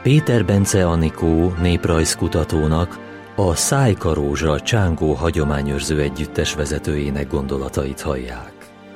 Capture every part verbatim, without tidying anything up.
Péter Bence Anikó néprajzkutatónak, a Szájka Rózsa Csángó hagyományőrző együttes vezetőjének gondolatait hallják.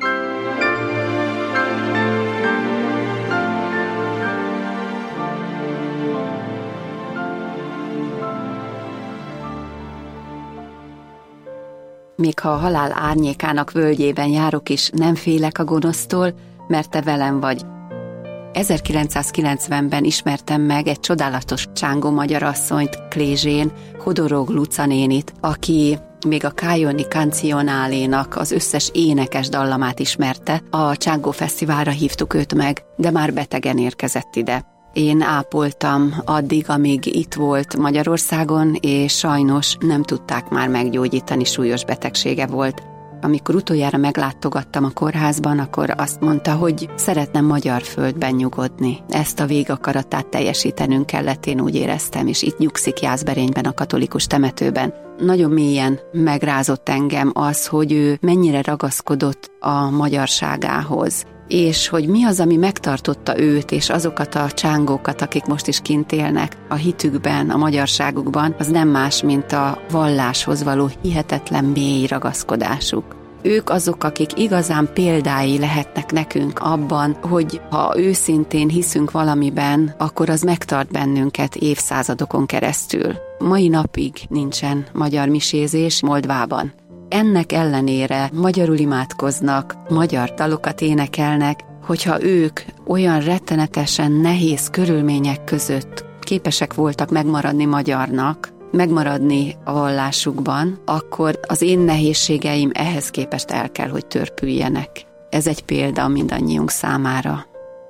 Még ha a halál árnyékának völgyében járok is, nem félek a gonosztól, mert te velem vagy. ezerkilencszázkilencvenben ismertem meg egy csodálatos csángó magyarasszonyt, Klézsén, Hodorog Luca nénit, aki még a Kájoni Cancionálénak az összes énekes dallamát ismerte. A Csángó Fesztiválra hívtuk őt meg, de már betegen érkezett ide. Én ápoltam addig, amíg itt volt Magyarországon, és sajnos nem tudták már meggyógyítani, súlyos betegsége volt. Amikor utoljára meglátogattam a kórházban, akkor azt mondta, hogy szeretne magyar földben nyugodni. Ezt a végakaratát teljesítenünk kellett, én úgy éreztem, és itt nyugszik Jászberényben, a katolikus temetőben. Nagyon mélyen megrázott engem az, hogy ő mennyire ragaszkodott a magyarságához, és hogy mi az, ami megtartotta őt és azokat a csángókat, akik most is kint élnek a hitükben, a magyarságukban, az nem más, mint a valláshoz való hihetetlen mély ragaszkodásuk. Ők azok, akik igazán példái lehetnek nekünk abban, hogy ha őszintén hiszünk valamiben, akkor az megtart bennünket évszázadokon keresztül. Mai napig nincsen magyar misézés Moldvában. Ennek ellenére magyarul imádkoznak, magyar dalokat énekelnek, hogyha ők olyan rettenetesen nehéz körülmények között képesek voltak megmaradni magyarnak, megmaradni a vallásukban, akkor az én nehézségeim ehhez képest el kell, hogy törpüljenek. Ez egy példa mindannyiunk számára.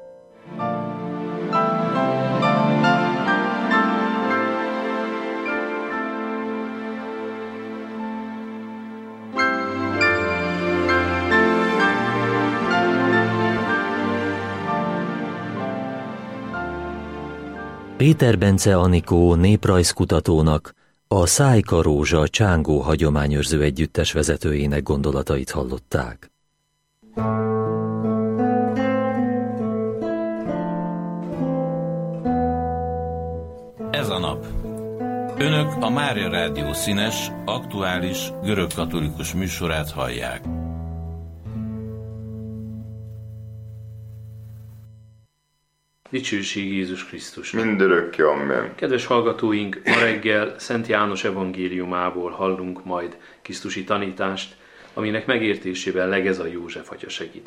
Péter Bence Anikó néprajzkutatónak, a Szájka Rózsa Csángó hagyományőrző együttes vezetőjének gondolatait hallották. Ez a nap. Önök a Mária Rádió színes, aktuális, görögkatolikus műsorát hallják. Dicsőség Jézus Krisztus. Mindörökké, amen. Kedves hallgatóink, ma reggel Szent János evangéliumából hallunk majd krisztusi tanítást, aminek megértésében Legeza József atya segít.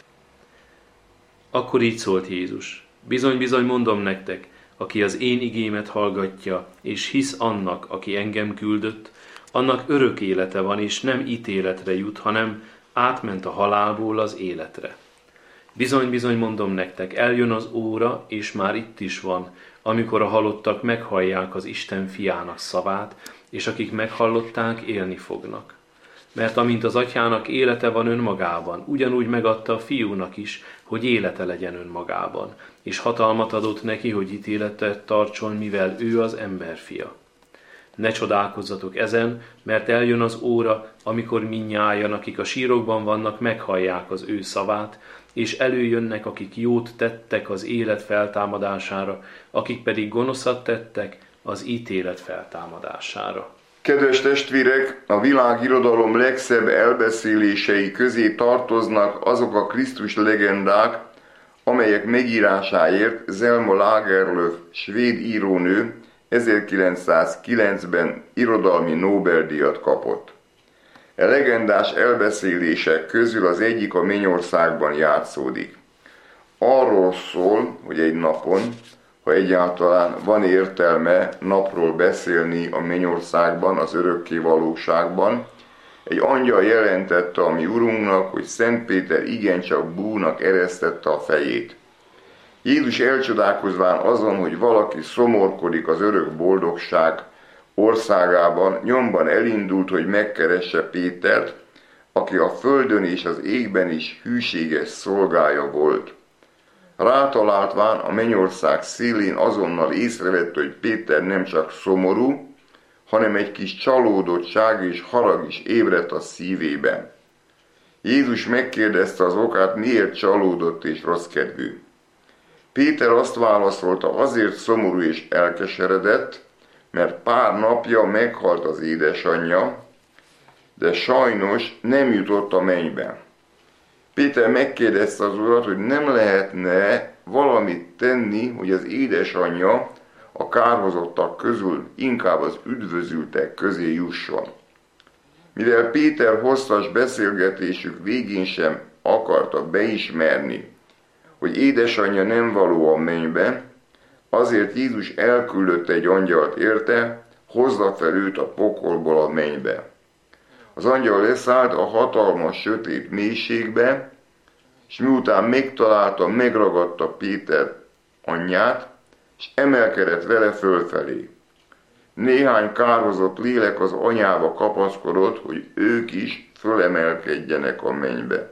Akkor így szólt Jézus: Bizony-bizony mondom nektek, aki az én igémet hallgatja, és hisz annak, aki engem küldött, annak örök élete van, és nem ítéletre jut, hanem átment a halálból az életre. Bizony-bizony mondom nektek, eljön az óra, és már itt is van, amikor a halottak meghallják az Isten fiának szavát, és akik meghallották, élni fognak. Mert amint az atyának élete van önmagában, ugyanúgy megadta a fiúnak is, hogy élete legyen önmagában, és hatalmat adott neki, hogy ítéletet tartson, mivel ő az emberfia. Ne csodálkozzatok ezen, mert eljön az óra, amikor mindnyájan, akik a sírokban vannak, meghallják az ő szavát, és előjönnek, akik jót tettek az élet feltámadására, akik pedig gonoszat tettek az ítélet feltámadására. Kedves testvérek, a világirodalom legszebb elbeszélései közé tartoznak azok a Krisztus legendák, amelyek megírásáért Selma Lagerlöf, svéd írónő ezerkilencszázkilencben irodalmi Nobel-díjat kapott. E legendás elbeszélések közül az egyik a Mennyországban játszódik. Arról szól, hogy egy napon, ha egyáltalán van értelme napról beszélni a Mennyországban, az örökké valóságban, egy angyal jelentette a mi Urunknak, hogy Szent Péter igencsak búnak eresztette a fejét. Jézus elcsodálkozván azon, hogy valaki szomorkodik az örök boldogság országában, nyomban elindult, hogy megkeresse Pétert, aki a földön és az égben is hűséges szolgája volt. Rátaláltván a mennyország szélén azonnal észrevette, hogy Péter nem csak szomorú, hanem egy kis csalódottság és harag is ébredt a szívében. Jézus megkérdezte az okát, miért csalódott és rosszkedvű. Péter azt válaszolta, azért szomorú és elkeseredett, mert pár napja meghalt az édesanyja, de sajnos nem jutott a mennybe. Péter megkérdezte az urat, hogy nem lehetne valamit tenni, hogy az édesanyja a kárhozottak közül inkább az üdvözültek közé jusson. Mivel Péter hosszas beszélgetésük végén sem akarta beismerni, hogy édesanyja nem való a mennybe, azért Jézus elküldött egy angyalt érte, hozza fel őt a pokolból a mennybe. Az angyal leszállt a hatalmas sötét mélységbe, és miután megtalálta, megragadta Péter anyját, és emelkedett vele fölfelé. Néhány kárhozott lélek az anyába kapaszkodott, hogy ők is fölemelkedjenek a mennybe.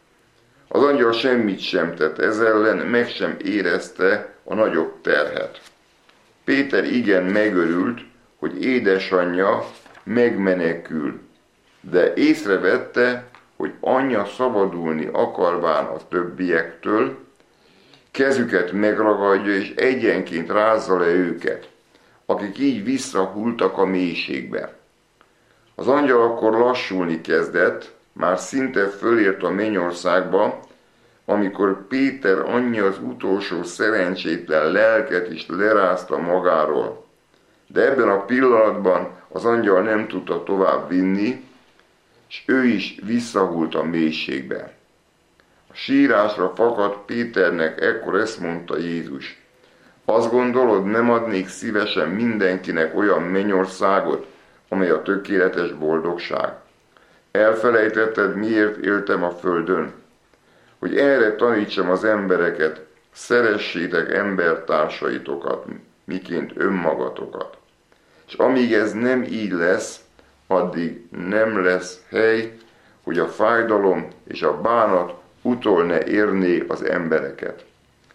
Az angyal semmit sem tett ez ellen, meg sem érezte a nagyobb terhet. Péter igen megörült, hogy édesanyja megmenekül, de észrevette, hogy anyja szabadulni akarván a többiektől, kezüket megragadja és egyenként rázza le őket, akik így visszahultak a mélységbe. Az angyal akkor lassulni kezdett, már szinte fölért a mennyországba, amikor Péter anyja az utolsó szerencsétlen lelket is lerázta magáról. De ebben a pillanatban az angyal nem tudta tovább vinni, és ő is visszahult a mélységbe. A sírásra fakadt Péternek ekkor ezt mondta Jézus: azt gondolod, nem adnék szívesen mindenkinek olyan mennyországot, amely a tökéletes boldogság? Elfelejtetted, miért éltem a földön? Hogy erre tanítsam az embereket, szeressétek embertársaitokat, miként önmagatokat. És amíg ez nem így lesz, addig nem lesz hely, hogy a fájdalom és a bánat utol ne érné az embereket.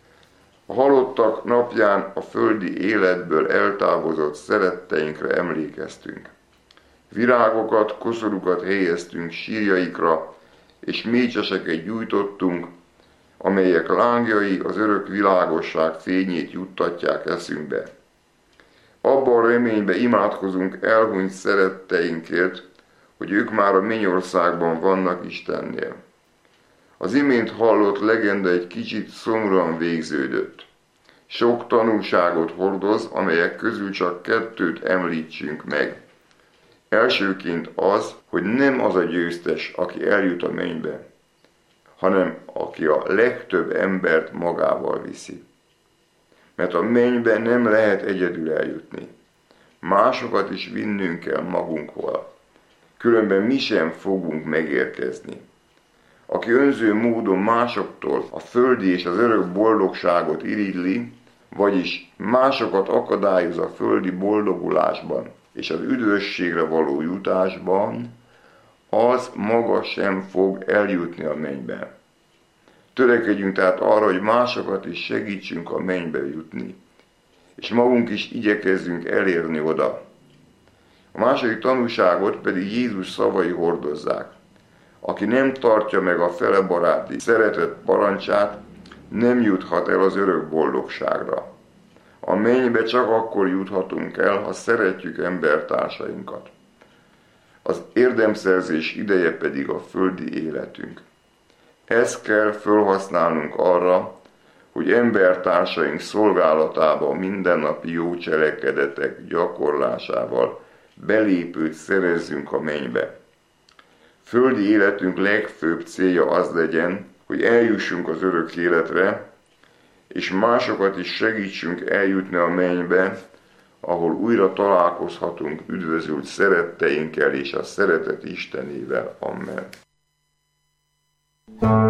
A halottak napján a földi életből eltávozott szeretteinkre emlékeztünk. Virágokat, koszorúkat helyeztünk sírjaikra, és mécseseket gyújtottunk, amelyek lángjai az örök világosság fényét juttatják eszünkbe. Abban a reményben imádkozunk elhunyt szeretteinkért, hogy ők már a mennyországban vannak Istennél. Az imént hallott legenda egy kicsit szomorúan végződött. Sok tanúságot hordoz, amelyek közül csak kettőt említsünk meg. Elsőként az, hogy nem az a győztes, aki eljut a mennybe, hanem aki a legtöbb embert magával viszi. Mert a mennybe nem lehet egyedül eljutni. Másokat is vinnünk kell magunkhoz. Különben mi sem fogunk megérkezni. Aki önző módon másoktól a földi és az örök boldogságot irigyli, vagyis másokat akadályoz a földi boldogulásban és az üdvösségre való jutásban, az maga sem fog eljutni a mennybe. Törekedjünk tehát arra, hogy másokat is segítsünk a mennybe jutni, és magunk is igyekezzünk elérni oda. A második tanúságot pedig Jézus szavai hordozzák. Aki nem tartja meg a fele baráti szeretet parancsát, nem juthat el az örök boldogságra. A mennybe csak akkor juthatunk el, ha szeretjük embertársainkat. Az érdemszerzés ideje pedig a földi életünk. Ezt kell felhasználnunk arra, hogy embertársaink szolgálatába mindennapi jó cselekedetek gyakorlásával belépőt szerezzünk a mennybe. Földi életünk legfőbb célja az legyen, hogy eljussunk az örök életre, és másokat is segítsünk eljutni a mennybe, ahol újra találkozhatunk üdvözült szeretteinkkel és a szeretet Istenével. Amen.